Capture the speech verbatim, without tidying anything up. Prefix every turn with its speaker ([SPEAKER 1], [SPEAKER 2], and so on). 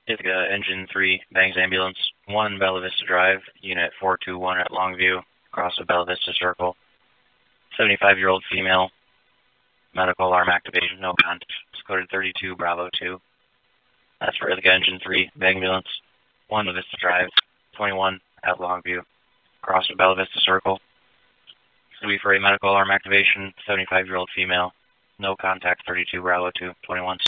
[SPEAKER 1] Ithaca Engine three, Bangs Ambulance, one Bella Vista Drive, Unit four two one at Longview, across the Bella Vista Circle. seventy-five-year-old female, medical alarm activation, no contact. It's coded thirty-two Bravo two. That's for Ithaca Engine three, Bangs Ambulance, one Vista Drive, twenty-one at Longview, across the Bella Vista Circle. Three for a medical alarm activation, seventy-five-year-old female, no contact, thirty-two Bravo two, twenty-one.